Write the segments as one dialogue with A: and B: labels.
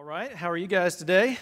A: right, how are you guys today?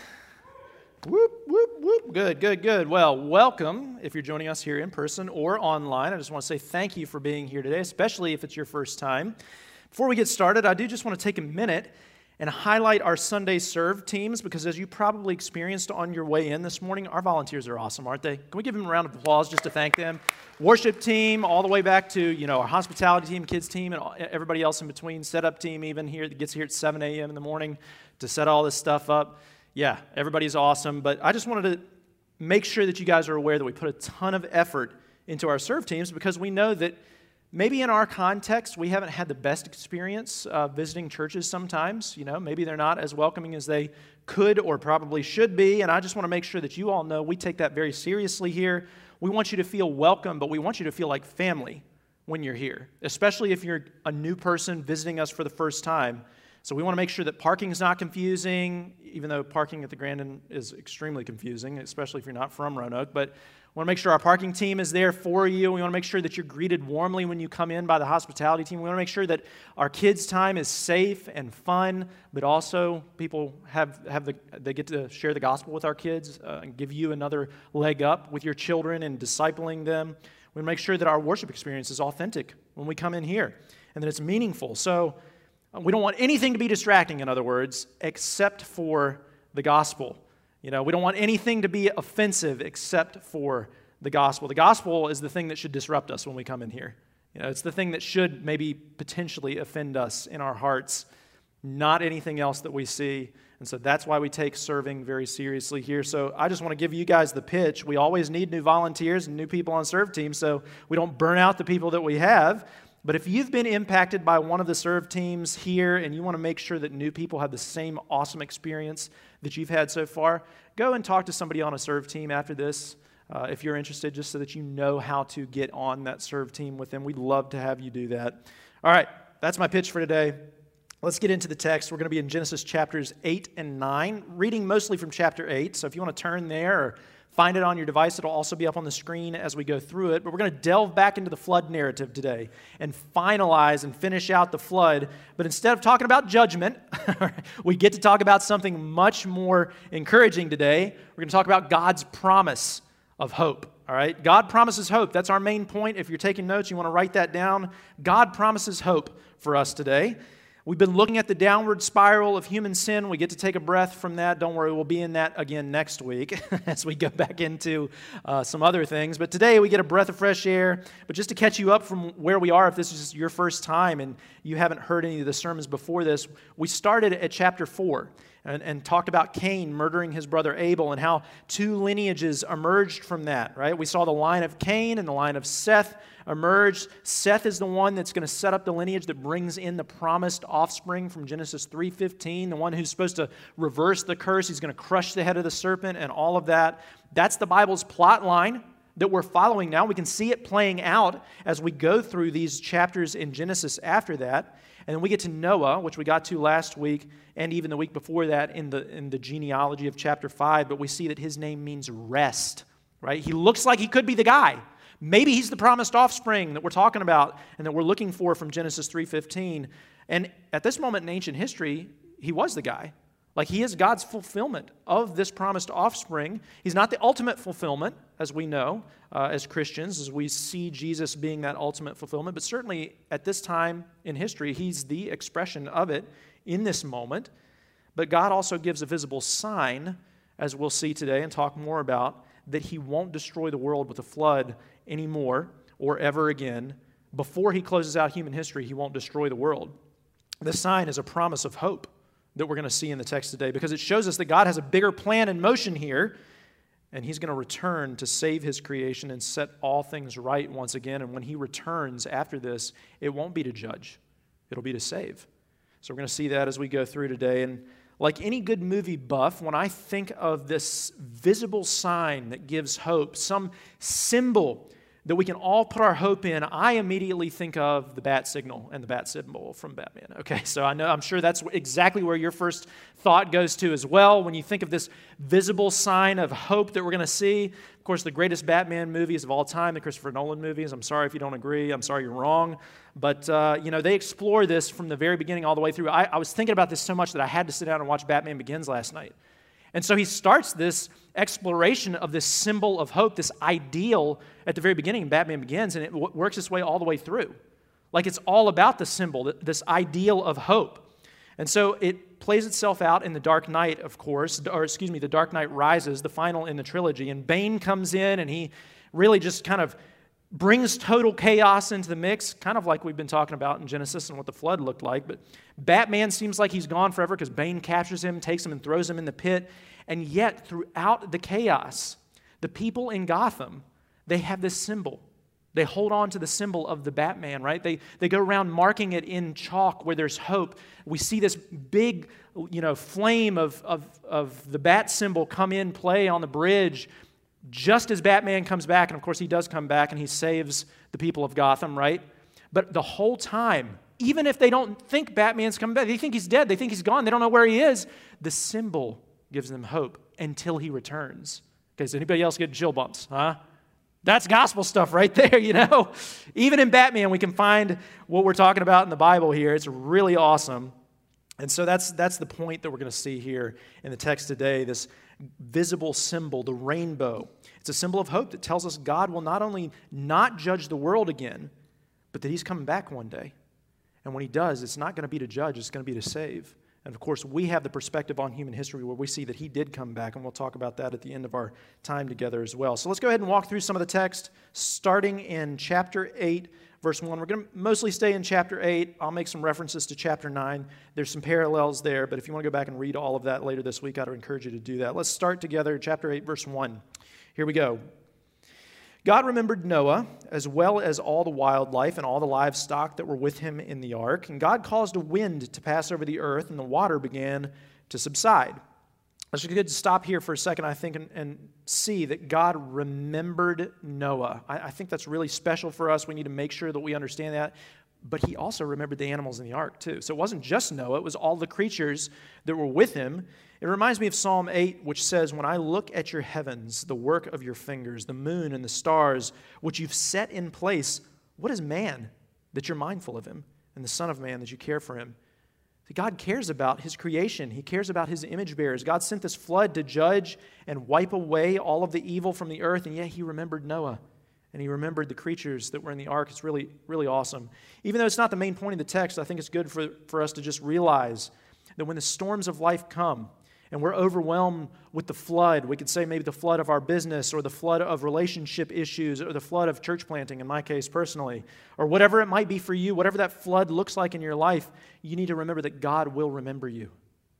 A: Whoop, whoop, whoop. Good, good, good. Well, welcome if you're joining us here in person or online. I just want to say thank you for being here today, especially if it's your first time. Before we get started, I do just want to take a minute and highlight our Sunday Serve teams because as you probably experienced on your way in this morning, our volunteers are awesome, aren't they? Can we give them a round of applause just to thank them? Worship team, all the way back to, our hospitality team, kids team, and everybody else in between, setup team even here that gets here at 7 a.m. in the morning to set all this stuff up. Yeah, everybody's awesome, but I just wanted to make sure that you guys are aware that we put a ton of effort into our serve teams because we know that maybe in our context, we haven't had the best experience visiting churches sometimes. Maybe they're not as welcoming as they could or probably should be, and I just want to make sure that you all know we take that very seriously here. We want you to feel welcome, but we want you to feel like family when you're here, especially if you're a new person visiting us for the first time. So we want to make sure that parking is not confusing, even though parking at the Grandin is extremely confusing, especially if you're not from Roanoke. But we want to make sure our parking team is there for you. We want to make sure that you're greeted warmly when you come in by the hospitality team. We want to make sure that our kids' time is safe and fun, but also people they get to share the gospel with our kids and give you another leg up with your children and discipling them. We want to make sure that our worship experience is authentic when we come in here and that it's meaningful. So we don't want anything to be distracting, in other words, except for the gospel. We don't want anything to be offensive except for the gospel. The gospel is the thing that should disrupt us when we come in here. It's the thing that should maybe potentially offend us in our hearts, not anything else that we see. And so that's why we take serving very seriously here. So I just want to give you guys the pitch. We always need new volunteers and new people on serve teams so we don't burn out the people that we have. But if you've been impacted by one of the serve teams here and you want to make sure that new people have the same awesome experience that you've had so far, go and talk to somebody on a serve team after this if you're interested, just so that you know how to get on that serve team with them. We'd love to have you do that. All right, that's my pitch for today. Let's get into the text. We're going to be in Genesis chapters 8 and 9, reading mostly from chapter 8. So if you want to turn there or find it on your device. It'll also be up on the screen as we go through it. But we're going to delve back into the flood narrative today and finalize and finish out the flood. But instead of talking about judgment, we get to talk about something much more encouraging today. We're going to talk about God's promise of hope. All right? God promises hope. That's our main point. If you're taking notes, you want to write that down. God promises hope for us today. We've been looking at the downward spiral of human sin. We get to take a breath from that. Don't worry, we'll be in that again next week as we go back into some other things. But today we get a breath of fresh air. But just to catch you up from where we are, if this is your first time and you haven't heard any of the sermons before this, we started at chapter 4 and talked about Cain murdering his brother Abel and how two lineages emerged from that, right? We saw the line of Cain and the line of Seth emerged. Seth is the one that's going to set up the lineage that brings in the promised offspring from Genesis 3:15, the one who's supposed to reverse the curse. He's going to crush the head of the serpent and all of that. That's the Bible's plot line that we're following now. We can see it playing out as we go through these chapters in Genesis after that. And then we get to Noah, which we got to last week, and even the week before that in the genealogy of chapter 5. But we see that his name means rest, right? He looks like he could be the guy. Maybe he's the promised offspring that we're talking about and that we're looking for from Genesis 3:15. And at this moment in ancient history, he was the guy. Like, he is God's fulfillment of this promised offspring. He's not the ultimate fulfillment, as we know, as Christians, as we see Jesus being that ultimate fulfillment. But certainly at this time in history, he's the expression of it in this moment. But God also gives a visible sign, as we'll see today and talk more about, that he won't destroy the world with a flood anymore or ever again. Before he closes out human history, he won't destroy the world. The sign is a promise of hope that we're going to see in the text today because it shows us that God has a bigger plan in motion here, and he's going to return to save his creation and set all things right once again. And when he returns after this, it won't be to judge. It'll be to save. So we're going to see that as we go through today. And like any good movie buff, when I think of this visible sign that gives hope, some symbol that we can all put our hope in, I immediately think of the bat signal and the bat symbol from Batman. Okay, so I'm sure that's exactly where your first thought goes to as well. When you think of this visible sign of hope that we're going to see, of course, the greatest Batman movies of all time, the Christopher Nolan movies. I'm sorry if you don't agree. I'm sorry you're wrong. But, they explore this from the very beginning all the way through. I was thinking about this so much that I had to sit down and watch Batman Begins last night. And so he starts this exploration of this symbol of hope, this ideal at the very beginning in Batman Begins, and it works its way all the way through. Like it's all about the symbol, this ideal of hope. And so it plays itself out in The Dark Knight, of course, The Dark Knight Rises, the final in the trilogy. And Bane comes in and he really just kind of brings total chaos into the mix, kind of like we've been talking about in Genesis and what the flood looked like. But Batman seems like he's gone forever because Bane captures him, takes him, and throws him in the pit. And yet, throughout the chaos, the people in Gotham, they have this symbol. They hold on to the symbol of the Batman, right? They go around marking it in chalk where there's hope. We see this big, flame of the bat symbol come in play on the bridge just as Batman comes back. And of course, he does come back and he saves the people of Gotham, right? But the whole time, even if they don't think Batman's coming back, they think he's dead, they think he's gone, they don't know where he is, the symbol gives them hope until he returns. Okay, does anybody else get chill bumps, huh? That's gospel stuff right there, Even in Batman, we can find what we're talking about in the Bible here. It's really awesome. And so that's the point that we're going to see here in the text today, this visible symbol, the rainbow. It's a symbol of hope that tells us God will not only not judge the world again, but that he's coming back one day. And when he does, it's not going to be to judge, it's going to be to save. And of course, we have the perspective on human history where we see that he did come back, and we'll talk about that at the end of our time together as well. So let's go ahead and walk through some of the text, starting in chapter 8, verse 1. We're going to mostly stay in chapter 8. I'll make some references to chapter 9. There's some parallels there, but if you want to go back and read all of that later this week, I'd encourage you to do that. Let's start together, chapter 8, verse 1. Here we go. God remembered Noah, as well as all the wildlife and all the livestock that were with him in the ark. And God caused a wind to pass over the earth, and the water began to subside. It's good to stop here for a second, I think, and see that God remembered Noah. I think that's really special for us. We need to make sure that we understand that. But he also remembered the animals in the ark, too. So it wasn't just Noah. It was all the creatures that were with him. It reminds me of Psalm 8, which says, "When I look at your heavens, the work of your fingers, the moon and the stars, which you've set in place, what is man that you're mindful of him, and the son of man that you care for him?" God cares about his creation. He cares about his image bearers. God sent this flood to judge and wipe away all of the evil from the earth, and yet he remembered Noah. And he remembered the creatures that were in the ark. It's really, really awesome. Even though it's not the main point of the text, I think it's good for us to just realize that when the storms of life come and we're overwhelmed with the flood, we could say maybe the flood of our business or the flood of relationship issues or the flood of church planting, in my case personally, or whatever it might be for you, whatever that flood looks like in your life, you need to remember that God will remember you.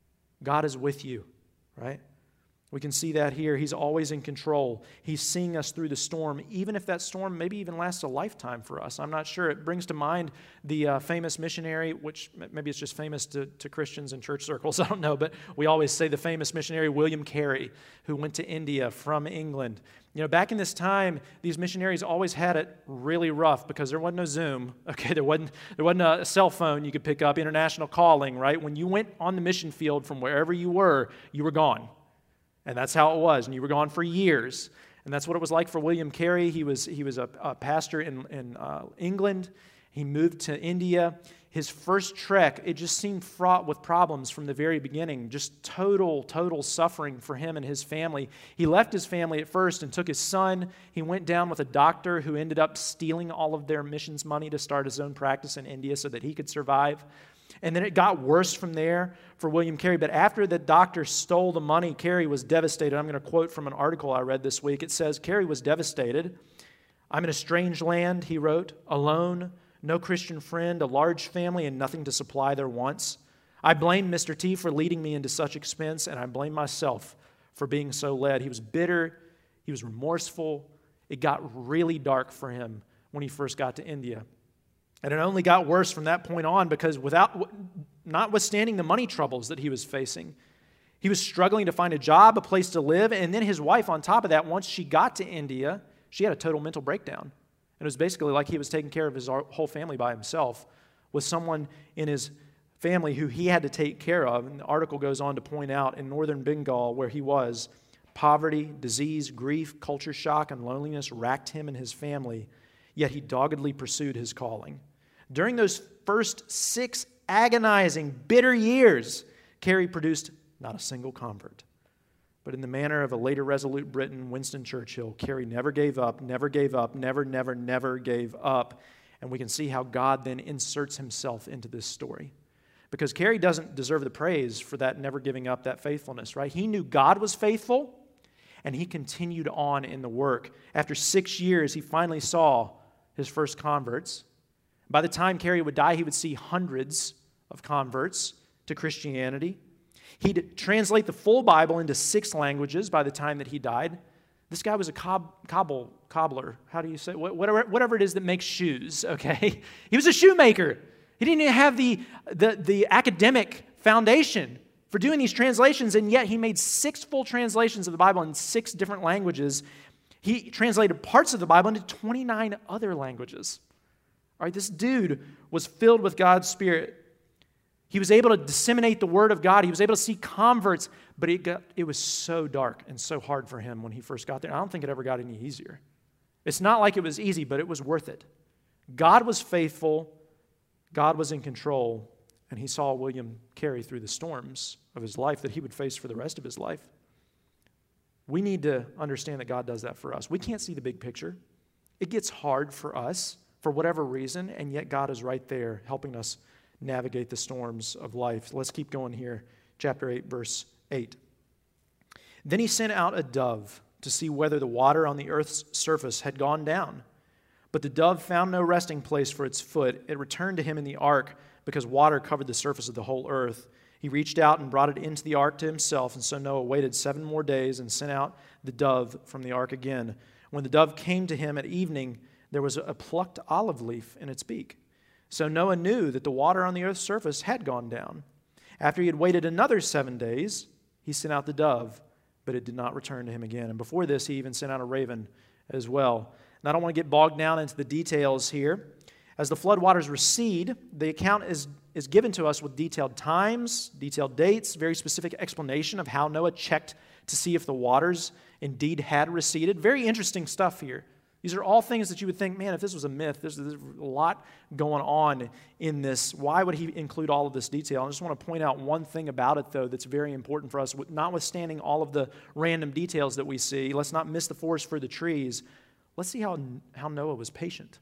A: God is with you, right? We can see that here. He's always in control. He's seeing us through the storm, even if that storm maybe even lasts a lifetime for us. I'm not sure. It brings to mind the famous missionary, which maybe it's just famous to Christians in church circles. I don't know, but we always say the famous missionary William Carey, who went to India from England. Back in this time, these missionaries always had it really rough because there wasn't no Zoom. Okay, there wasn't a cell phone you could pick up, international calling, right? When you went on the mission field from wherever you were gone. And that's how it was. And you were gone for years. And that's what it was like for William Carey. He was a pastor in England. He moved to India. His first trek, it just seemed fraught with problems from the very beginning. Just total suffering for him and his family. He left his family at first and took his son. He went down with a doctor who ended up stealing all of their missions money to start his own practice in India so that he could survive. And then it got worse from there for William Carey. But after the doctor stole the money, Carey was devastated. I'm going to quote from an article I read this week. It says, "Carey was devastated. I'm in a strange land," he wrote, "alone, no Christian friend, a large family, and nothing to supply their wants. I blame Mr. T for leading me into such expense, and I blame myself for being so led." He was bitter. He was remorseful. It got really dark for him when he first got to India. And it only got worse from that point on because notwithstanding the money troubles that he was facing, he was struggling to find a job, a place to live, and then his wife, on top of that, once she got to India, she had a total mental breakdown. And it was basically like he was taking care of his whole family by himself, with someone in his family who he had to take care of. And the article goes on to point out in northern Bengal, where he was, poverty, disease, grief, culture shock, and loneliness racked him and his family, yet he doggedly pursued his calling. During those first 6 agonizing, bitter years, Carey produced not a single convert. But in the manner of a later resolute Briton, Winston Churchill, Carey never gave up, never gave up, never gave up. And we can see how God then inserts himself into this story. Because Carey doesn't deserve the praise for that never giving up, that faithfulness, right? He knew God was faithful, and he continued on in the work. After 6 years, he finally saw his first converts. By the time Carey would die, he would see hundreds of converts to Christianity. He'd translate the full Bible into 6 languages by the time that he died. This guy was a cobbler. How do you say? Whatever it is that makes shoes, okay? He was a shoemaker. He didn't even have the academic foundation for doing these translations, and yet he made 6 full translations of the Bible in 6 different languages. He translated parts of the Bible into 29 other languages. All right, this dude was filled with God's Spirit. He was able to disseminate the Word of God. He was able to see converts, but it was so dark and so hard for him when he first got there. I don't think it ever got any easier. It's not like it was easy, but it was worth it. God was faithful. God was in control, and he saw William Carey through the storms of his life that he would face for the rest of his life. We need to understand that God does that for us. We can't see the big picture. It gets hard for us for whatever reason, and yet God is right there helping us navigate the storms of life. Let's keep going here. Chapter 8, verse 8. Then he sent out a dove to see whether the water on the earth's surface had gone down. But the dove found no resting place for its foot. It returned to him in the ark because water covered the surface of the whole earth. He reached out and brought it into the ark to himself, and so Noah waited 7 more days and sent out the dove from the ark again. When the dove came to him at evening, there was a plucked olive leaf in its beak. So Noah knew that the water on the earth's surface had gone down. After he had waited another 7 days, he sent out the dove, but it did not return to him again. And before this, he even sent out a raven as well. And I don't want to get bogged down into the details here. As the floodwaters recede, the account is given to us with detailed times, detailed dates, very specific explanation of how Noah checked to see if the waters indeed had receded. Very interesting stuff here. These are all things that you would think, man, if this was a myth, there's a lot going on in this. Why would he include all of this detail? I just want to point out one thing about it, though, that's very important for us. Notwithstanding all of the random details that we see, let's not miss the forest for the trees. Let's see how Noah was patient.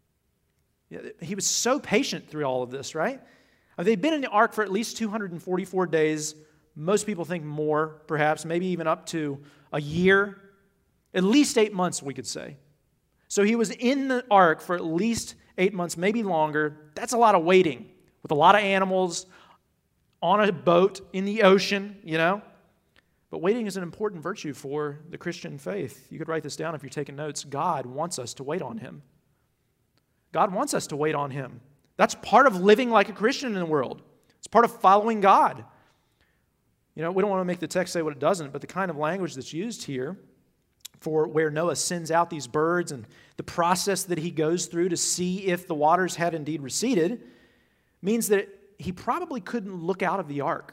A: He was so patient through all of this, right? They'd been in the ark for at least 244 days. Most people think more, perhaps, maybe even up to a year. At least 8 months, we could say. So he was in the ark for at least 8 months, maybe longer. That's a lot of waiting with a lot of animals on a boat in the ocean, you know. But waiting is an important virtue for the Christian faith. You could write this down if you're taking notes. God wants us to wait on him. God wants us to wait on him. That's part of living like a Christian in the world. It's part of following God. You know, we don't want to make the text say what it doesn't, but the kind of language that's used here for where Noah sends out these birds and the process that he goes through to see if the waters had indeed receded means that he probably couldn't look out of the ark.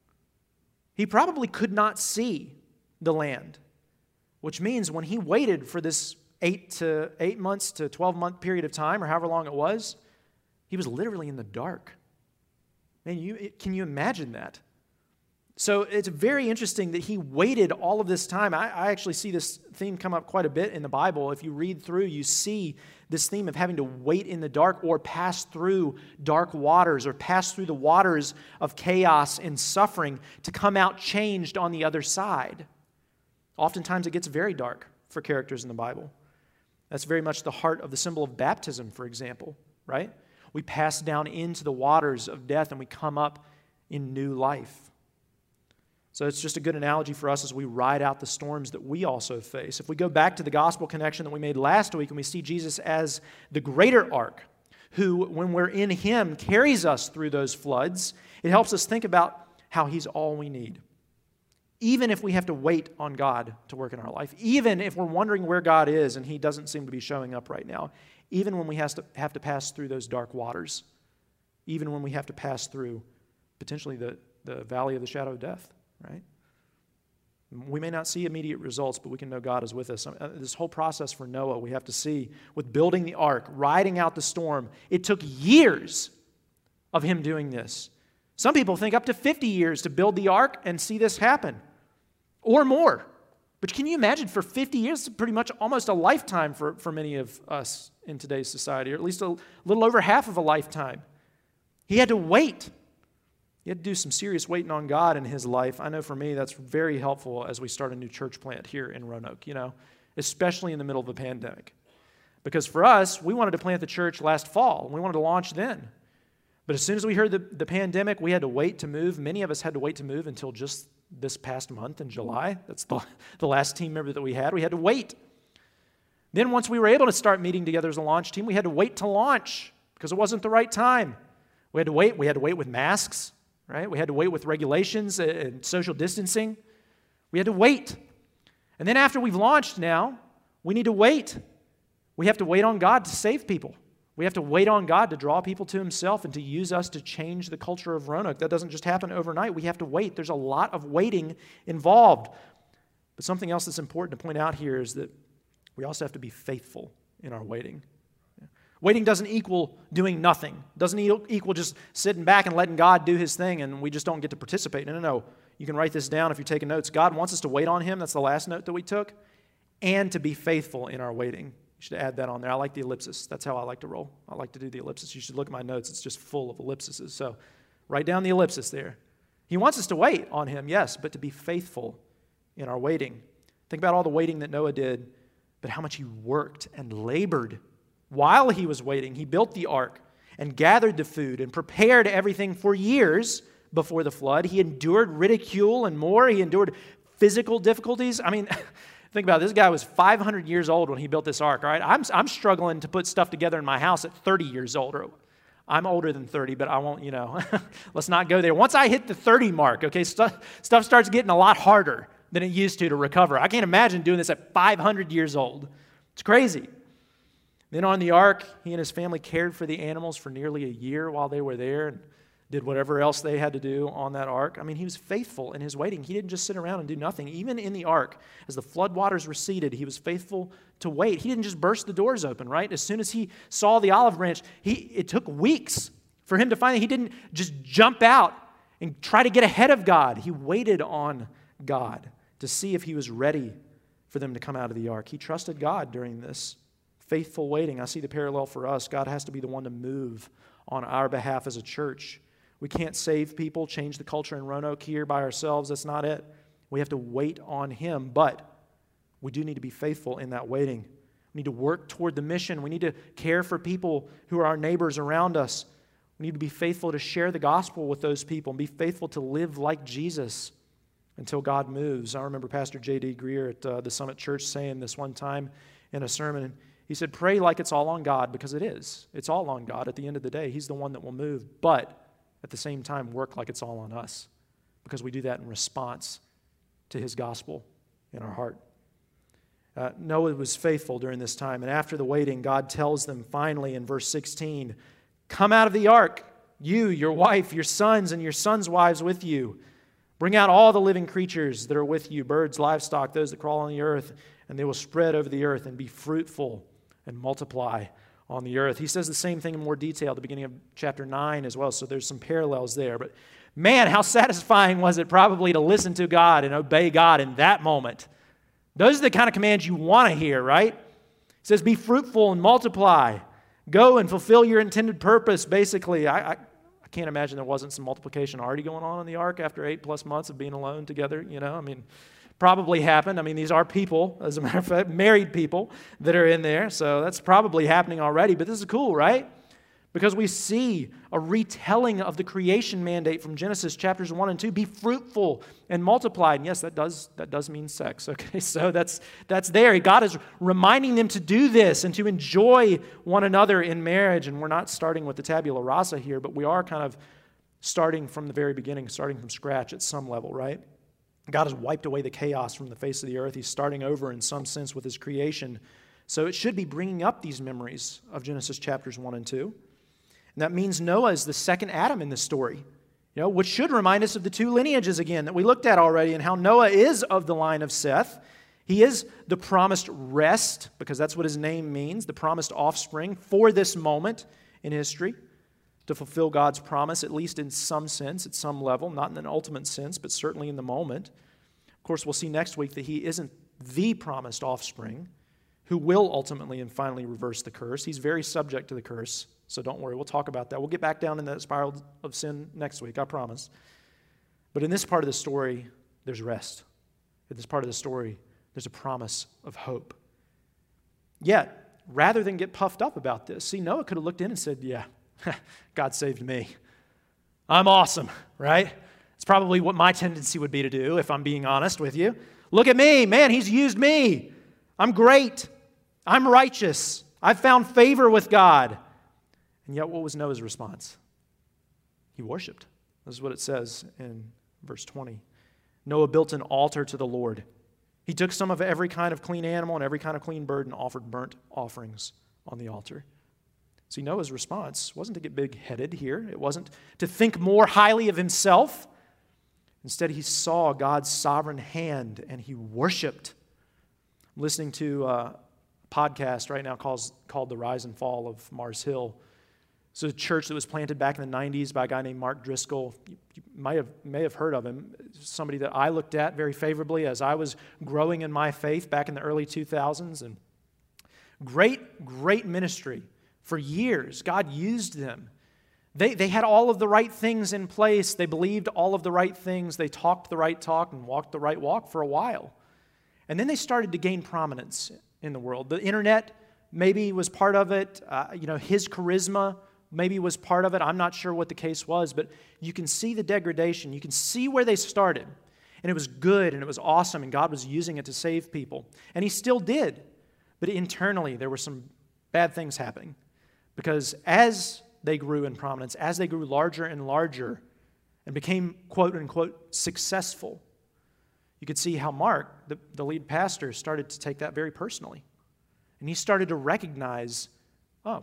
A: He probably could not see the land, which means when he waited for this 8 months to 12-month period of time, or however long it was, he was literally in the dark. Man, can you imagine that? So it's very interesting that he waited all of this time. I actually see this theme come up quite a bit in the Bible. If you read through, you see this theme of having to wait in the dark or pass through dark waters or pass through the waters of chaos and suffering to come out changed on the other side. Oftentimes it gets very dark for characters in the Bible. That's very much the heart of the symbol of baptism, for example, right? We pass down into the waters of death and we come up in new life. So it's just a good analogy for us as we ride out the storms that we also face. If we go back to the gospel connection that we made last week and we see Jesus as the greater ark, who, when we're in him, carries us through those floods, it helps us think about how he's all we need. even if we have to wait on God to work in our life, even if we're wondering where God is and he doesn't seem to be showing up right now, even when we have to pass through those dark waters, even when we have to pass through potentially the valley of the shadow of death, right? We may not see immediate results, but we can know God is with us. This whole process for Noah, we have to see with building the ark, riding out the storm, it took years of him doing this. Some people think up to 50 years to build the ark and see this happen, or more. But can you imagine for 50 years, pretty much almost a lifetime for many of us in today's society, or at least a little over half of a lifetime. He had to wait. He had to do some serious waiting on God in his life. I know for me that's very helpful as we start a new church plant here in Roanoke, especially in the middle of a pandemic. Because for us, we wanted to plant the church last fall, and we wanted to launch then. But as soon as we heard the pandemic, we had to wait to move. Many of us had to wait to move until just this past month in July. That's the last team member that we had. We had to wait. Then once we were able to start meeting together as a launch team, we had to wait to launch because it wasn't the right time. We had to wait. We had to wait with masks. Right? We had to wait with regulations and social distancing. We had to wait. And then after we've launched now, we need to wait. We have to wait on God to save people. We have to wait on God to draw people to himself and to use us to change the culture of Roanoke. That doesn't just happen overnight. We have to wait. There's a lot of waiting involved. But something else that's important to point out here is that we also have to be faithful in our waiting. Waiting doesn't equal doing nothing. Doesn't equal just sitting back and letting God do his thing and we just don't get to participate. No. You can write this down if you're taking notes. God wants us to wait on him. That's the last note that we took. And to be faithful in our waiting. You should add that on there. I like the ellipsis. That's how I like to roll. I like to do the ellipsis. You should look at my notes. It's just full of ellipses. So write down the ellipsis there. He wants us to wait on him, yes, but to be faithful in our waiting. Think about all the waiting that Noah did, but how much he worked and labored while he was waiting. He built the ark and gathered the food and prepared everything for years before the flood. He endured ridicule and more. He endured physical difficulties. I mean, think about it. This guy was 500 years old when he built this ark, all right? I'm struggling to put stuff together in my house at 30 years old. I'm older than 30, but I won't, let's not go there. Once I hit the 30 mark, okay, stuff starts getting a lot harder than it used to recover. I can't imagine doing this at 500 years old. It's crazy. Then on the ark, he and his family cared for the animals for nearly a year while they were there and did whatever else they had to do on that ark. I mean, he was faithful in his waiting. He didn't just sit around and do nothing. Even in the ark, as the floodwaters receded, he was faithful to wait. He didn't just burst the doors open, right? As soon as he saw the olive branch, it took weeks for him to find it. He didn't just jump out and try to get ahead of God. He waited on God to see if he was ready for them to come out of the ark. He trusted God during this faithful waiting. I see the parallel for us. God has to be the one to move on our behalf as a church. We can't save people, change the culture in Roanoke here by ourselves. That's not it. We have to wait on him, but we do need to be faithful in that waiting. We need to work toward the mission. We need to care for people who are our neighbors around us. We need to be faithful to share the gospel with those people and be faithful to live like Jesus until God moves. I remember Pastor J.D. Greer at the Summit Church saying this one time in a sermon. He said, pray like it's all on God, because it is. It's all on God. At the end of the day, he's the one that will move. But at the same time, work like it's all on us, because we do that in response to his gospel in our heart. Noah was faithful during this time. And after the waiting, God tells them finally in verse 16, come out of the ark, you, your wife, your sons, and your sons' wives with you. Bring out all the living creatures that are with you, birds, livestock, those that crawl on the earth, and they will spread over the earth and be fruitful and multiply on the earth. He says the same thing in more detail at the beginning of chapter 9 as well, so there's some parallels there. But man, how satisfying was it probably to listen to God and obey God in that moment. Those are the kind of commands you want to hear, right? He says, be fruitful and multiply. Go and fulfill your intended purpose, basically. I can't imagine there wasn't some multiplication already going on in the ark after 8+ months of being alone together, probably happened. These are people, as a matter of fact, married people that are in there, so that's probably happening already, but this is cool, right? Because we see a retelling of the creation mandate from Genesis chapters 1 and 2, be fruitful and multiply. And yes, that does mean sex, okay? So that's there. God is reminding them to do this and to enjoy one another in marriage, and we're not starting with the tabula rasa here, but we are kind of starting from the very beginning, starting from scratch at some level, right? God has wiped away the chaos from the face of the earth. He's starting over in some sense with his creation. So it should be bringing up these memories of Genesis chapters 1 and 2. And that means Noah is the second Adam in this story, which should remind us of the two lineages again that we looked at already and how Noah is of the line of Seth. He is the promised rest, because that's what his name means, the promised offspring for this moment in history, to fulfill God's promise, at least in some sense, at some level, not in an ultimate sense, but certainly in the moment. Of course, we'll see next week that he isn't the promised offspring who will ultimately and finally reverse the curse. He's very subject to the curse, so don't worry. We'll talk about that. We'll get back down in that spiral of sin next week, I promise. But in this part of the story, there's rest. In this part of the story, there's a promise of hope. Yet, rather than get puffed up about this, see, Noah could have looked in and said, yeah, God saved me. I'm awesome, right? It's probably what my tendency would be to do, if I'm being honest with you. Look at me, man, he's used me. I'm great. I'm righteous. I've found favor with God. And yet, what was Noah's response? He worshiped. This is what it says in verse 20. Noah built an altar to the Lord. He took some of every kind of clean animal and every kind of clean bird and offered burnt offerings on the altar. See, Noah's response wasn't to get big-headed here. It wasn't to think more highly of himself. Instead, he saw God's sovereign hand and he worshiped. I'm listening to a podcast right now called The Rise and Fall of Mars Hill. It's a church that was planted back in the 90s by a guy named Mark Driscoll. You may have heard of him. Somebody that I looked at very favorably as I was growing in my faith back in the early 2000s. And great ministry. For years, God used them. They had all of the right things in place. They believed all of the right things. They talked the right talk and walked the right walk for a while. And then they started to gain prominence in the world. The internet maybe was part of it. His charisma maybe was part of it. I'm not sure what the case was, but you can see the degradation. You can see where they started. And it was good and it was awesome, and God was using it to save people. And he still did. But internally, there were some bad things happening. Because as they grew in prominence, as they grew larger and larger and became, quote unquote, successful, you could see how Mark, the lead pastor, started to take that very personally. And he started to recognize, oh,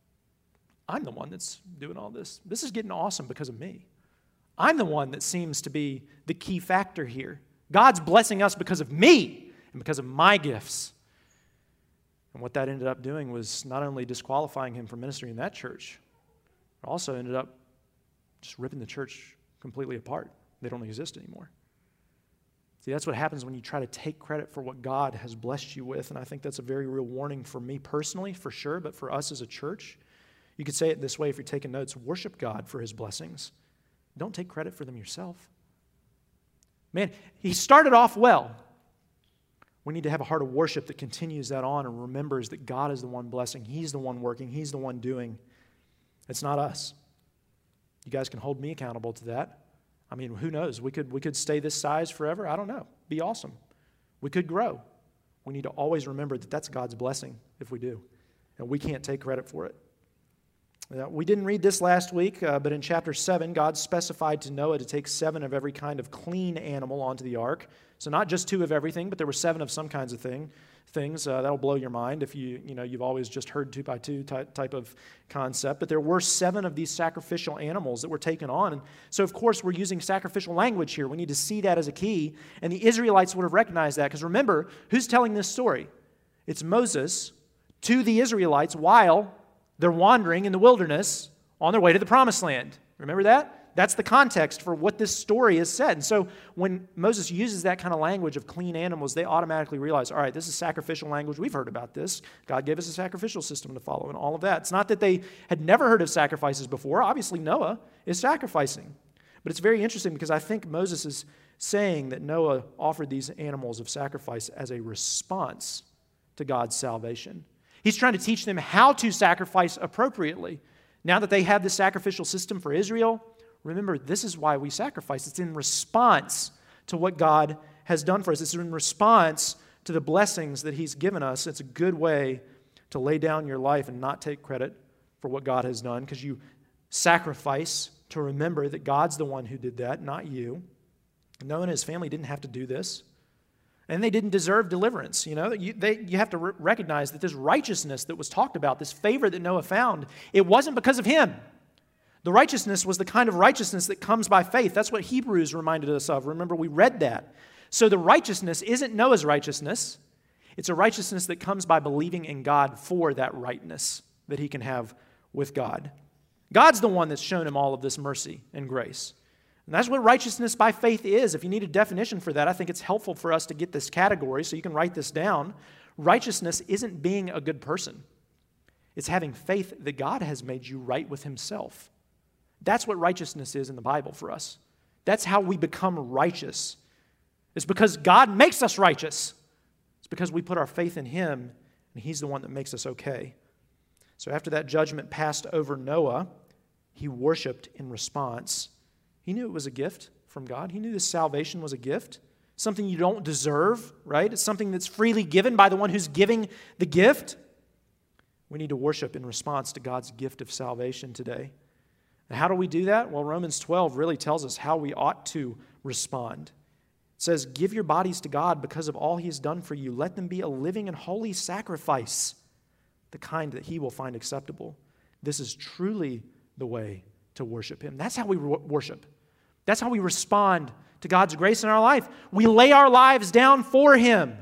A: I'm the one that's doing all this. This is getting awesome because of me. I'm the one that seems to be the key factor here. God's blessing us because of me and because of my gifts. And what that ended up doing was not only disqualifying him from ministry in that church, but also ended up just ripping the church completely apart. They don't exist anymore. See, that's what happens when you try to take credit for what God has blessed you with, and I think that's a very real warning for me personally, for sure, but for us as a church. You could say it this way if you're taking notes: worship God for his blessings. Don't take credit for them yourself. Man, he started off well. We need to have a heart of worship that continues that on and remembers that God is the one blessing. He's the one working. He's the one doing. It's not us. You guys can hold me accountable to that. I mean, who knows? We could stay this size forever. I don't know. Be awesome. We could grow. We need to always remember that that's God's blessing if we do. And we can't take credit for it. We didn't read this last week, but in chapter 7, God specified to Noah to take 7 of every kind of clean animal onto the ark. So not just 2 of everything, but there were 7 of some kinds of things. That'll blow your mind if you've always just heard 2 by 2 type of concept. But there were 7 of these sacrificial animals that were taken on. And so, of course, we're using sacrificial language here. We need to see that as a key. And the Israelites would have recognized that. Because remember, who's telling this story? It's Moses to the Israelites while they're wandering in the wilderness on their way to the promised land. Remember that? That's the context for what this story is said. And so when Moses uses that kind of language of clean animals, they automatically realize, all right, this is sacrificial language. We've heard about this. God gave us a sacrificial system to follow and all of that. It's not that they had never heard of sacrifices before. Obviously, Noah is sacrificing. But it's very interesting because I think Moses is saying that Noah offered these animals of sacrifice as a response to God's salvation. He's trying to teach them how to sacrifice appropriately. Now that they have the sacrificial system for Israel, remember, this is why we sacrifice. It's in response to what God has done for us. It's in response to the blessings that He's given us. It's a good way to lay down your life and not take credit for what God has done, because you sacrifice to remember that God's the one who did that, not you. Noah and his family didn't have to do this. And they didn't deserve deliverance. You have to recognize that this righteousness that was talked about, this favor that Noah found, it wasn't because of him. The righteousness was the kind of righteousness that comes by faith. That's what Hebrews reminded us of. Remember, we read that. So the righteousness isn't Noah's righteousness. It's a righteousness that comes by believing in God for that rightness that he can have with God. God's the one that's shown him all of this mercy and grace. And that's what righteousness by faith is. If you need a definition for that, I think it's helpful for us to get this category so you can write this down. Righteousness isn't being a good person. It's having faith that God has made you right with himself. That's what righteousness is in the Bible for us. That's how we become righteous. It's because God makes us righteous. It's because we put our faith in him, and he's the one that makes us okay. So after that judgment passed over Noah, he worshiped in response. He knew it was a gift from God. He knew this salvation was a gift, something you don't deserve, right? It's something that's freely given by the one who's giving the gift. We need to worship in response to God's gift of salvation today. And how do we do that? Well, Romans 12 really tells us how we ought to respond. It says, give your bodies to God because of all he has done for you. Let them be a living and holy sacrifice, the kind that he will find acceptable. This is truly the way to worship him. That's how we worship. That's how we respond to God's grace in our life. We lay our lives down for him.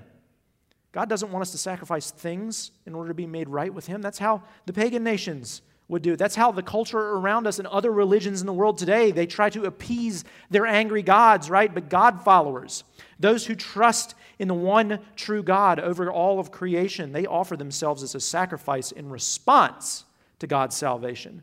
A: God doesn't want us to sacrifice things in order to be made right with him. That's how the pagan nations would do it. That's how the culture around us and other religions in the world today, they try to appease their angry gods, right? But God followers, those who trust in the one true God over all of creation, they offer themselves as a sacrifice in response to God's salvation.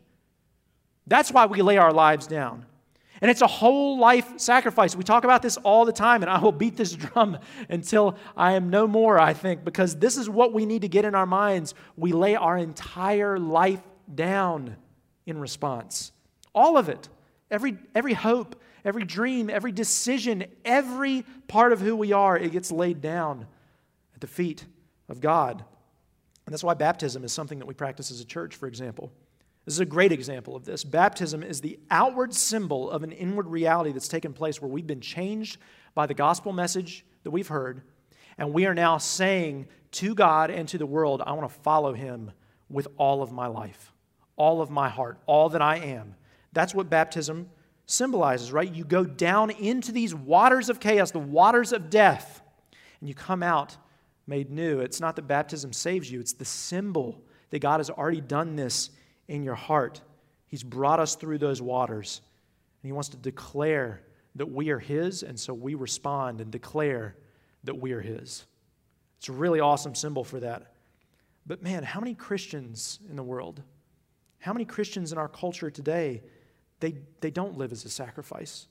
A: That's why we lay our lives down. And it's a whole life sacrifice. We talk about this all the time, and I will beat this drum until I am no more, I think, because this is what we need to get in our minds. We lay our entire life down in response. All of it. Every hope, every dream, every decision, every part of who we are, it gets laid down at the feet of God. And that's why baptism is something that we practice as a church, for example. This is a great example of this. Baptism is the outward symbol of an inward reality that's taken place where we've been changed by the gospel message that we've heard, and we are now saying to God and to the world, I want to follow him with all of my life, all of my heart, all that I am. That's what baptism symbolizes, right? You go down into these waters of chaos, the waters of death, and you come out made new. It's not that baptism saves you. It's the symbol that God has already done this in your heart. He's brought us through those waters, and he wants to declare that we are his, and so we respond and declare that we are his. It's a really awesome symbol for that. But man, how many Christians in the world, how many Christians in our culture today, they don't live as a sacrifice.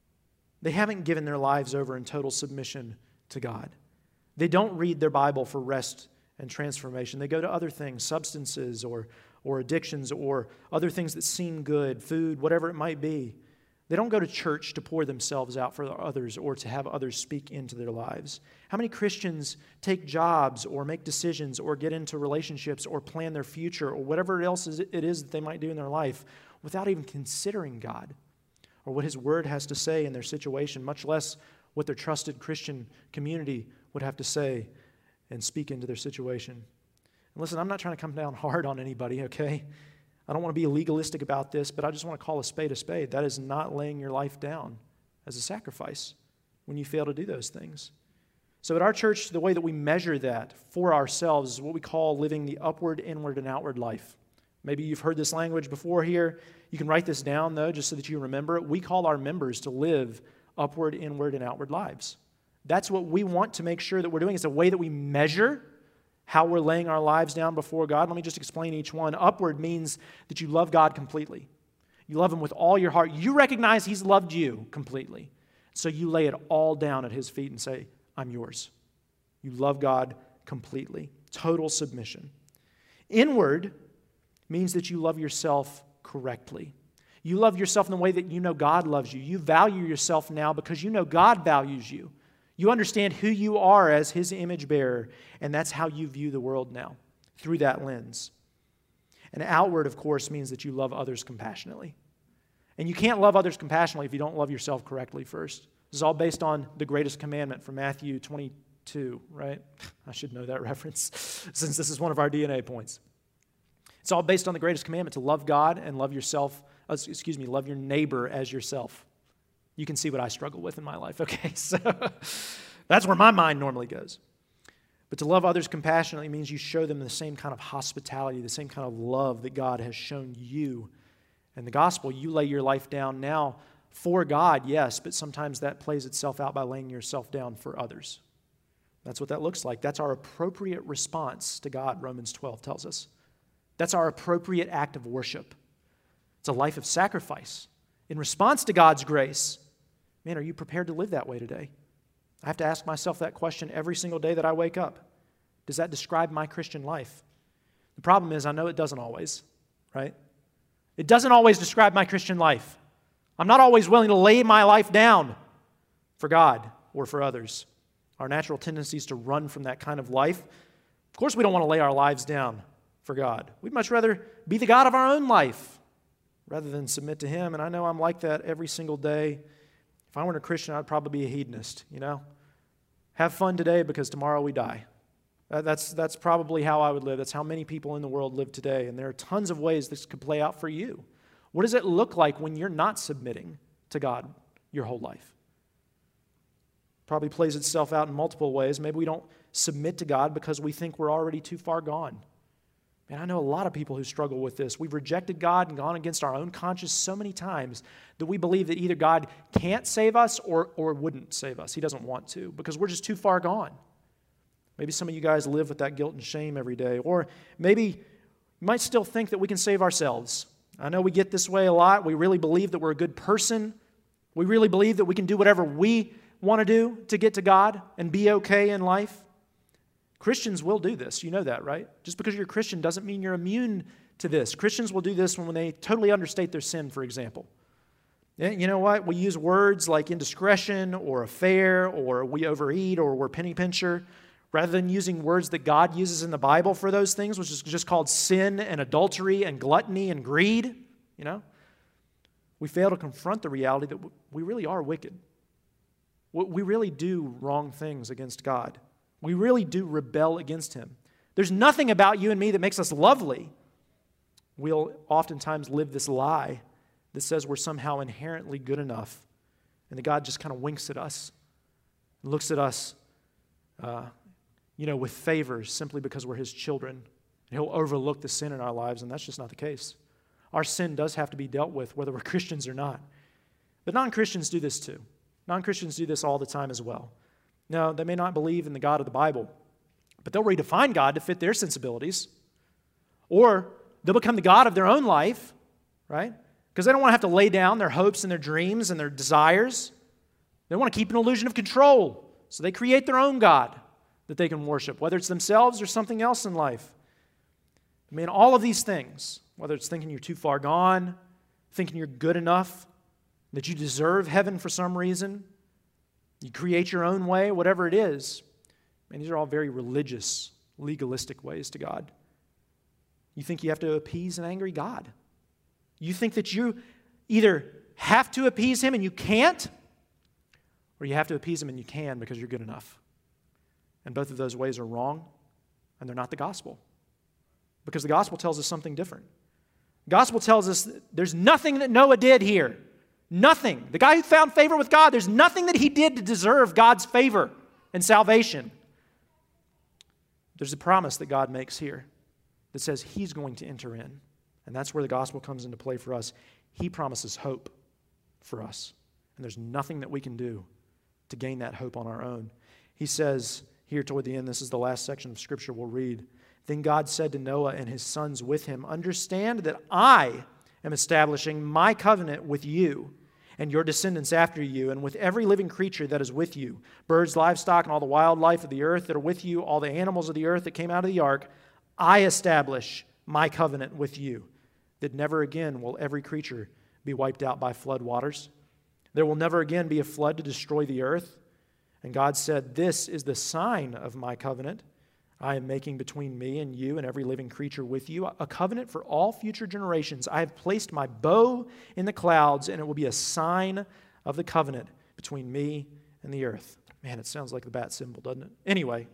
A: They haven't given their lives over in total submission to God. They don't read their Bible for rest and transformation. They go to other things, substances or addictions or other things that seem good, food, whatever it might be. They don't go to church to pour themselves out for others or to have others speak into their lives. How many Christians take jobs or make decisions or get into relationships or plan their future or whatever else it is that they might do in their life without even considering God or what his word has to say in their situation, much less what their trusted Christian community would have to say and speak into their situation? And listen, I'm not trying to come down hard on anybody, okay? I don't want to be legalistic about this, but I just want to call a spade a spade. That is not laying your life down as a sacrifice when you fail to do those things. So at our church, the way that we measure that for ourselves is what we call living the upward, inward, and outward life. Maybe you've heard this language before here. You can write this down, though, just so that you remember it. We call our members to live upward, inward, and outward lives. That's what we want to make sure that we're doing. It's a way that we measure how we're laying our lives down before God. Let me just explain each one. Upward means that you love God completely. You love him with all your heart. You recognize he's loved you completely. So you lay it all down at his feet and say, I'm yours. You love God completely. Total submission. Inward means that you love yourself correctly. You love yourself in the way that you know God loves you. You value yourself now because you know God values you. You understand who you are as his image bearer, and that's how you view the world now, through that lens. And outward, of course, means that you love others compassionately. And you can't love others compassionately if you don't love yourself correctly first. This is all based on the greatest commandment from Matthew 22, right? I should know that reference since this is one of our DNA points. It's all based on the greatest commandment to love God and love love your neighbor as yourself. You can see what I struggle with in my life, okay? So that's where my mind normally goes. But to love others compassionately means you show them the same kind of hospitality, the same kind of love that God has shown you. In the gospel, you lay your life down now for God, yes, but sometimes that plays itself out by laying yourself down for others. That's what that looks like. That's our appropriate response to God, Romans 12 tells us. That's our appropriate act of worship. It's a life of sacrifice in response to God's grace. Man, are you prepared to live that way today? I have to ask myself that question every single day that I wake up. Does that describe my Christian life? The problem is I know it doesn't always, right? It doesn't always describe my Christian life. I'm not always willing to lay my life down for God or for others. Our natural tendency is to run from that kind of life. Of course, we don't want to lay our lives down for God. We'd much rather be the God of our own life rather than submit to Him. And I know I'm like that every single day. If I weren't a Christian, I'd probably be a hedonist, Have fun today because tomorrow we die. That's probably how I would live. That's how many people in the world live today. And there are tons of ways this could play out for you. What does it look like when you're not submitting to God your whole life? Probably plays itself out in multiple ways. Maybe we don't submit to God because we think we're already too far gone. And I know a lot of people who struggle with this. We've rejected God and gone against our own conscience so many times that we believe that either God can't save us or wouldn't save us. He doesn't want to because we're just too far gone. Maybe some of you guys live with that guilt and shame every day. Or maybe you might still think that we can save ourselves. I know we get this way a lot. We really believe that we're a good person. We really believe that we can do whatever we want to do to get to God and be okay in life. Christians will do this. You know that, right? Just because you're a Christian doesn't mean you're immune to this. Christians will do this when they totally understate their sin, for example. You know what? We use words like indiscretion or affair or we overeat or we're penny pincher rather than using words that God uses in the Bible for those things, which is just called sin and adultery and gluttony and greed. We fail to confront the reality that we really are wicked. We really do wrong things against God. We really do rebel against Him. There's nothing about you and me that makes us lovely. We'll oftentimes live this lie that says we're somehow inherently good enough and that God just kind of winks at us and looks at us, with favor simply because we're His children. And He'll overlook the sin in our lives, and that's just not the case. Our sin does have to be dealt with whether we're Christians or not. But non-Christians do this too. Non-Christians do this all the time as well. No, they may not believe in the God of the Bible, but they'll redefine God to fit their sensibilities. Or they'll become the God of their own life, right? Because they don't want to have to lay down their hopes and their dreams and their desires. They want to keep an illusion of control. So they create their own God that they can worship, whether it's themselves or something else in life. All of these things, whether it's thinking you're too far gone, thinking you're good enough, that you deserve heaven for some reason, you create your own way, whatever it is. These are all very religious, legalistic ways to God. You think you have to appease an angry God. You think that you either have to appease Him and you can't, or you have to appease Him and you can because you're good enough. And both of those ways are wrong, and they're not the gospel. Because the gospel tells us something different. The gospel tells us there's nothing that Noah did here. Nothing. The guy who found favor with God, there's nothing that he did to deserve God's favor and salvation. There's a promise that God makes here that says He's going to enter in. And that's where the gospel comes into play for us. He promises hope for us. And there's nothing that we can do to gain that hope on our own. He says here toward the end, this is the last section of Scripture we'll read. Then God said to Noah and his sons with him, "Understand that I am establishing my covenant with you and your descendants after you, and with every living creature that is with you, birds, livestock, and all the wildlife of the earth that are with you, all the animals of the earth that came out of the ark. I establish my covenant with you, that never again will every creature be wiped out by flood waters. There will never again be a flood to destroy the earth." And God said, "This is the sign of my covenant I am making between me and you and every living creature with you, a covenant for all future generations. I have placed my bow in the clouds, and it will be a sign of the covenant between me and the earth. Man, it sounds like the bat symbol, doesn't it? Anyway,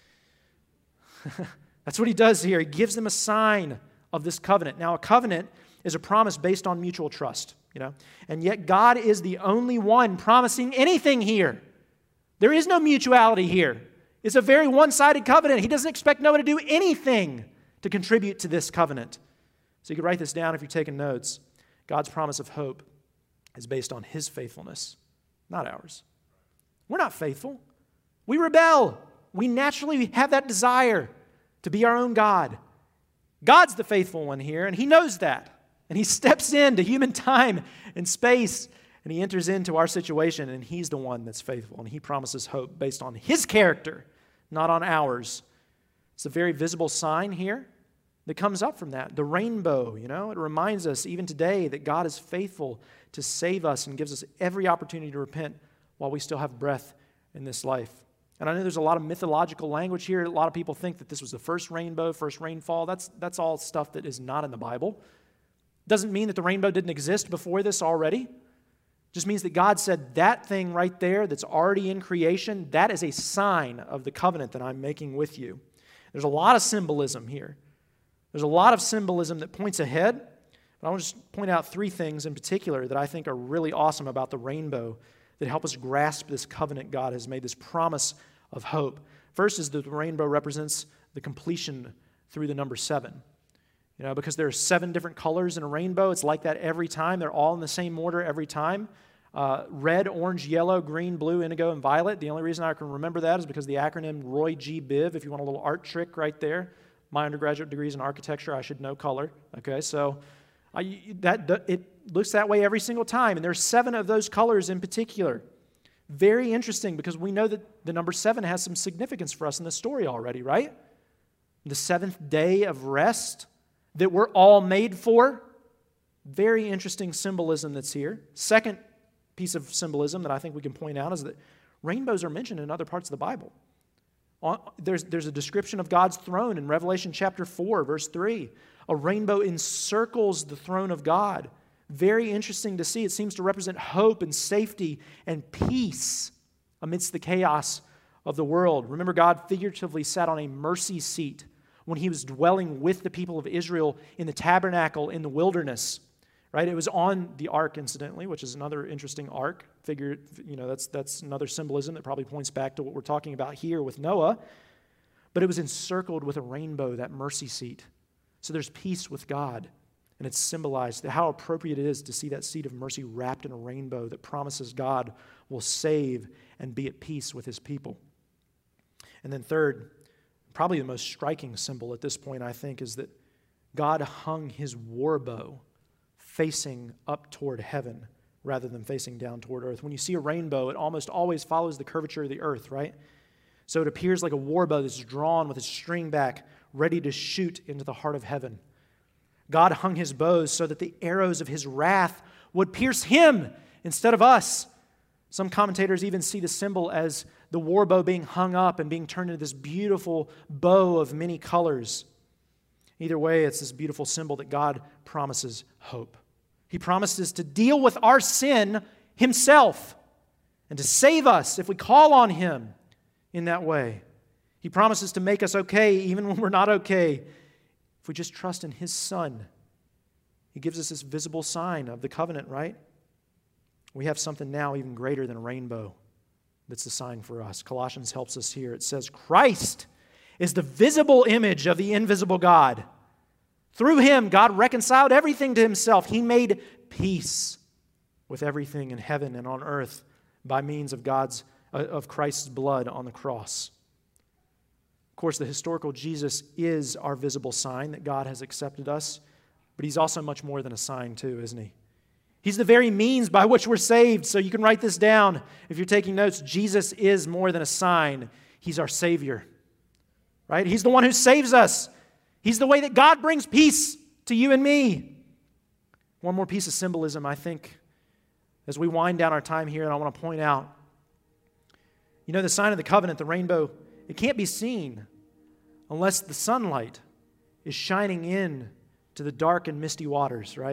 A: that's what he does here. He gives them a sign of this covenant. Now, a covenant is a promise based on mutual trust, and yet God is the only one promising anything here. There is no mutuality here. It's a very one-sided covenant. He doesn't expect Noah to do anything to contribute to this covenant. So you can write this down if you're taking notes. God's promise of hope is based on his faithfulness, not ours. We're not faithful. We rebel. We naturally have that desire to be our own God. God's the faithful one here, and he knows that. And he steps into human time and space, and he enters into our situation, and he's the one that's faithful. And he promises hope based on his character, not on ours. It's a very visible sign here that comes up from that. The rainbow, it reminds us even today that God is faithful to save us and gives us every opportunity to repent while we still have breath in this life. And I know there's a lot of mythological language here. A lot of people think that this was the first rainbow, first rainfall. That's all stuff that is not in the Bible. Doesn't mean that the rainbow didn't exist before this already. Just means that God said that thing right there that's already in creation, that is a sign of the covenant that I'm making with you. There's a lot of symbolism here. There's a lot of symbolism that points ahead. But I want to just point out three things in particular that I think are really awesome about the rainbow that help us grasp this covenant God has made, this promise of hope. First is that the rainbow represents the completion through the number 7. Because there are 7 different colors in a rainbow. It's like that every time. They're all in the same order every time. Red, orange, yellow, green, blue, indigo, and violet. The only reason I can remember that is because the acronym Roy G. Biv, if you want a little art trick right there. My undergraduate degree is in architecture. I should know color. Okay, so it looks that way every single time. And there's 7 of those colors in particular. Very interesting because we know that the number 7 has some significance for us in the story already, right? The 7th day of rest that we're all made for. Very interesting symbolism that's here. Second piece of symbolism that I think we can point out is that rainbows are mentioned in other parts of the Bible. There's a description of God's throne in Revelation chapter 4, verse 3. A rainbow encircles the throne of God. Very interesting to see. It seems to represent hope and safety and peace amidst the chaos of the world. Remember, God figuratively sat on a mercy seat when he was dwelling with the people of Israel in the tabernacle in the wilderness. Right? It was on the ark, incidentally, which is another interesting ark figure. That's another symbolism that probably points back to what we're talking about here with Noah. But it was encircled with a rainbow, that mercy seat. So there's peace with God. And it's symbolized how appropriate it is to see that seat of mercy wrapped in a rainbow that promises God will save and be at peace with his people. And then third, probably the most striking symbol at this point, I think, is that God hung his war bow facing up toward heaven rather than facing down toward earth. When you see a rainbow, it almost always follows the curvature of the earth, right? So it appears like a war bow that's drawn with its string back, ready to shoot into the heart of heaven. God hung his bows so that the arrows of his wrath would pierce him instead of us. Some commentators even see the symbol as the war bow being hung up and being turned into this beautiful bow of many colors. Either way, it's this beautiful symbol that God promises hope. He promises to deal with our sin himself and to save us if we call on him in that way. He promises to make us okay even when we're not okay if we just trust in his Son. He gives us this visible sign of the covenant, right? We have something now even greater than a rainbow that's the sign for us. Colossians helps us here. It says, Christ is the visible image of the invisible God. Through him, God reconciled everything to himself. He made peace with everything in heaven and on earth by means of Christ's blood on the cross. Of course, the historical Jesus is our visible sign that God has accepted us, but he's also much more than a sign too, isn't he? He's the very means by which we're saved. So you can write this down if you're taking notes. Jesus is more than a sign. He's our Savior, right? He's the one who saves us. He's the way that God brings peace to you and me. One more piece of symbolism, I think, as we wind down our time here, and I want to point out, the sign of the covenant, the rainbow, it can't be seen unless the sunlight is shining in to the dark and misty waters, right?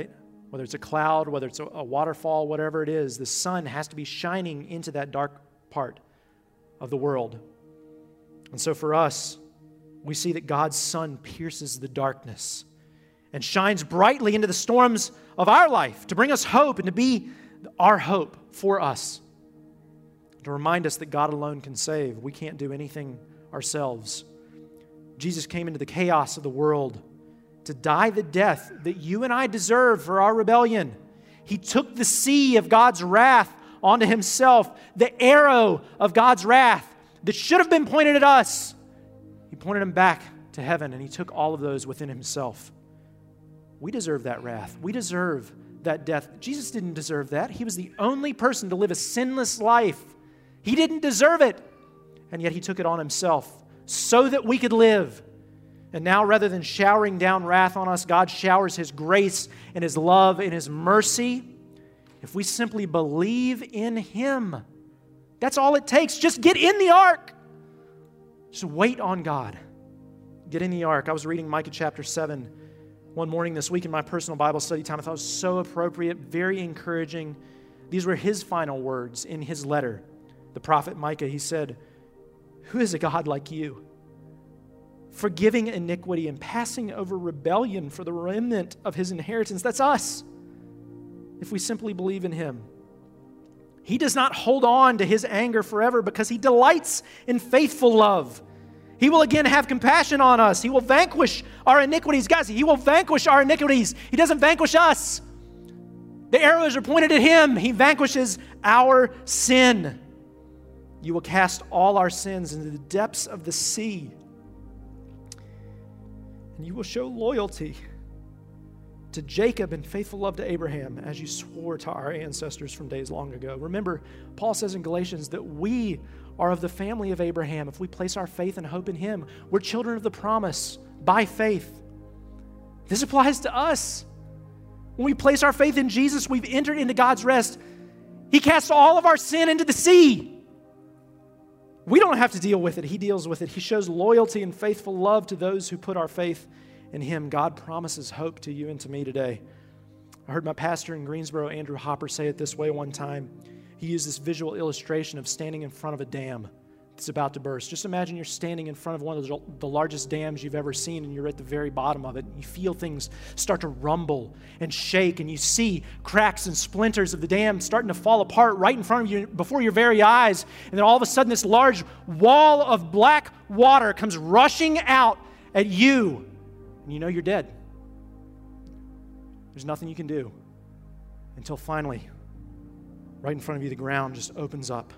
A: Whether it's a cloud, whether it's a waterfall, whatever it is, the sun has to be shining into that dark part of the world. And so for us, we see that God's sun pierces the darkness and shines brightly into the storms of our life to bring us hope and to be our hope for us. To remind us that God alone can save. We can't do anything ourselves. Jesus came into the chaos of the world to die the death that you and I deserve for our rebellion. He took the sea of God's wrath onto himself, the arrow of God's wrath that should have been pointed at us. He pointed them back to heaven, and he took all of those within himself. We deserve that wrath. We deserve that death. Jesus didn't deserve that. He was the only person to live a sinless life. He didn't deserve it, and yet he took it on himself so that we could live. And now, rather than showering down wrath on us, God showers his grace and his love and his mercy. If we simply believe in him, that's all it takes. Just get in the ark. Just wait on God. Get in the ark. I was reading Micah chapter 7 one morning this week in my personal Bible study time. I thought it was so appropriate, very encouraging. These were his final words in his letter. The prophet Micah, he said, "Who is a God like you, forgiving iniquity and passing over rebellion for the remnant of his inheritance?" That's us, if we simply believe in him. He does not hold on to his anger forever because he delights in faithful love. He will again have compassion on us. He will vanquish our iniquities. Guys, he will vanquish our iniquities. He doesn't vanquish us. The arrows are pointed at him. He vanquishes our sin. You will cast all our sins into the depths of the sea. And you will show loyalty to Jacob and faithful love to Abraham, as you swore to our ancestors from days long ago. Remember, Paul says in Galatians that we are of the family of Abraham. If we place our faith and hope in him, we're children of the promise by faith. This applies to us. When we place our faith in Jesus, we've entered into God's rest. He casts all of our sin into the sea. We don't have to deal with it. He deals with it. He shows loyalty and faithful love to those who put our faith in him. God promises hope to you and to me today. I heard my pastor in Greensboro, Andrew Hopper, say it this way one time. He used this visual illustration of standing in front of a dam that's about to burst. Just imagine you're standing in front of one of the largest dams you've ever seen, and you're at the very bottom of it. You feel things start to rumble and shake, and you see cracks and splinters of the dam starting to fall apart right in front of you before your very eyes. And then all of a sudden, this large wall of black water comes rushing out at you, and you know you're dead. There's nothing you can do until finally, right in front of you, the ground just opens up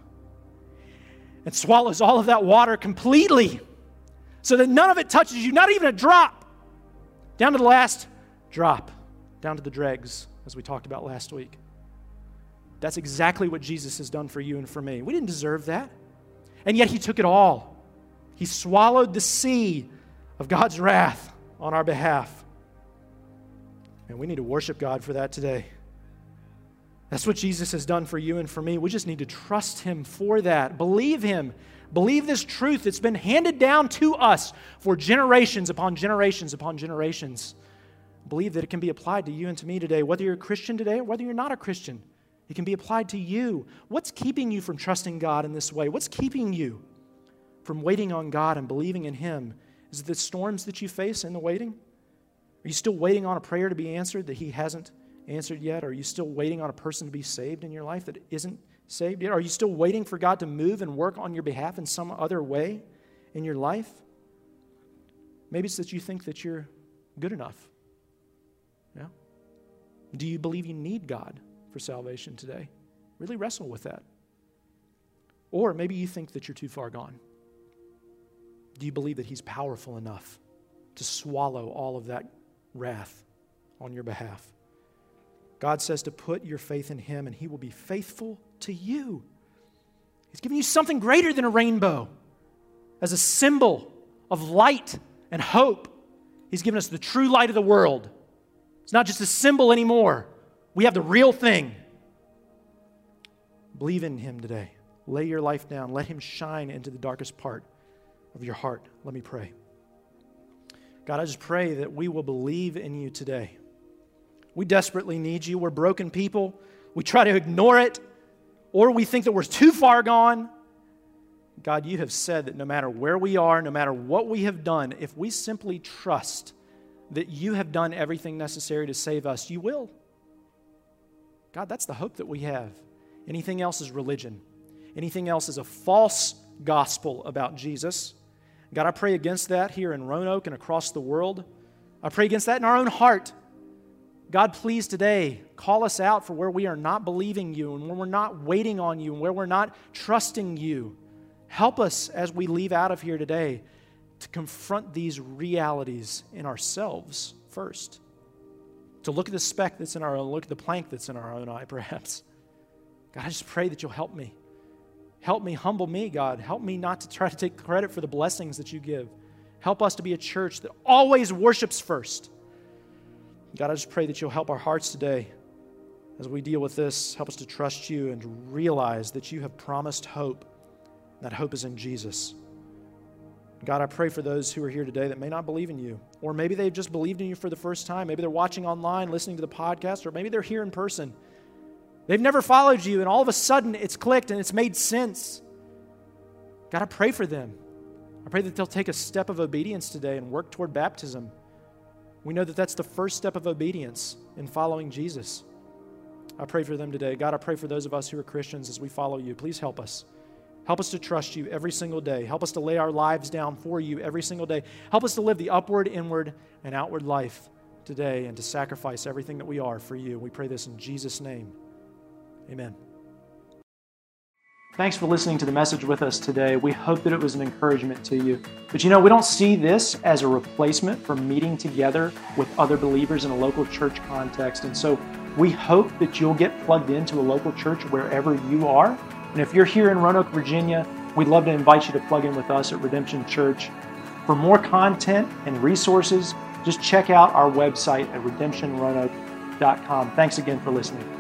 A: and swallows all of that water completely so that none of it touches you, not even a drop, down to the last drop, down to the dregs, as we talked about last week. That's exactly what Jesus has done for you and for me. We didn't deserve that, and yet he took it all. He swallowed the sea of God's wrath on our behalf. And we need to worship God for that today. That's what Jesus has done for you and for me. We just need to trust him for that. Believe him. Believe this truth that's been handed down to us for generations upon generations upon generations. Believe that it can be applied to you and to me today, whether you're a Christian today or whether you're not a Christian. It can be applied to you. What's keeping you from trusting God in this way? What's keeping you from waiting on God and believing in him? Is it the storms that you face in the waiting? Are you still waiting on a prayer to be answered that he hasn't answered yet? Are you still waiting on a person to be saved in your life that isn't saved yet? Are you still waiting for God to move and work on your behalf in some other way in your life? Maybe it's that you think that you're good enough. Yeah? Do you believe you need God for salvation today? Really wrestle with that. Or maybe you think that you're too far gone. Do you believe that he's powerful enough to swallow all of that wrath on your behalf? God says to put your faith in him, and he will be faithful to you. He's giving you something greater than a rainbow as a symbol of light and hope. He's given us the true light of the world. It's not just a symbol anymore. We have the real thing. Believe in him today. Lay your life down. Let him shine into the darkest part of your heart. Let me pray. God, I just pray that we will believe in you today. We desperately need you. We're broken people. We try to ignore it, or we think that we're too far gone. God, you have said that no matter where we are, no matter what we have done, if we simply trust that you have done everything necessary to save us, you will. God, that's the hope that we have. Anything else is religion. Anything else is a false gospel about Jesus. God, I pray against that here in Roanoke and across the world. I pray against that in our own heart. God, please today call us out for where we are not believing you and where we're not waiting on you and where we're not trusting you. Help us as we leave out of here today to confront these realities in ourselves first. To look at the speck that's in our own, look at the plank that's in our own eye, perhaps. God, I just pray that you'll help me. Help me, humble me, God. Help me not to try to take credit for the blessings that you give. Help us to be a church that always worships first. God, I just pray that you'll help our hearts today as we deal with this. Help us to trust you and to realize that you have promised hope. That hope is in Jesus. God, I pray for those who are here today that may not believe in you, or maybe they've just believed in you for the first time. Maybe they're watching online, listening to the podcast, or maybe they're here in person. They've never followed you, and all of a sudden it's clicked and it's made sense. God, I pray for them. I pray that they'll take a step of obedience today and work toward baptism. We know that that's the first step of obedience in following Jesus. I pray for them today. God, I pray for those of us who are Christians as we follow you. Please help us. Help us to trust you every single day. Help us to lay our lives down for you every single day. Help us to live the upward, inward, and outward life today and to sacrifice everything that we are for you. We pray this in Jesus' name. Amen. Thanks for listening to the message with us today. We hope that it was an encouragement to you. But we don't see this as a replacement for meeting together with other believers in a local church context. And so we hope that you'll get plugged into a local church wherever you are. And if you're here in Roanoke, Virginia, we'd love to invite you to plug in with us at Redemption Church. For more content and resources, just check out our website at redemptionroanoke.com. Thanks again for listening.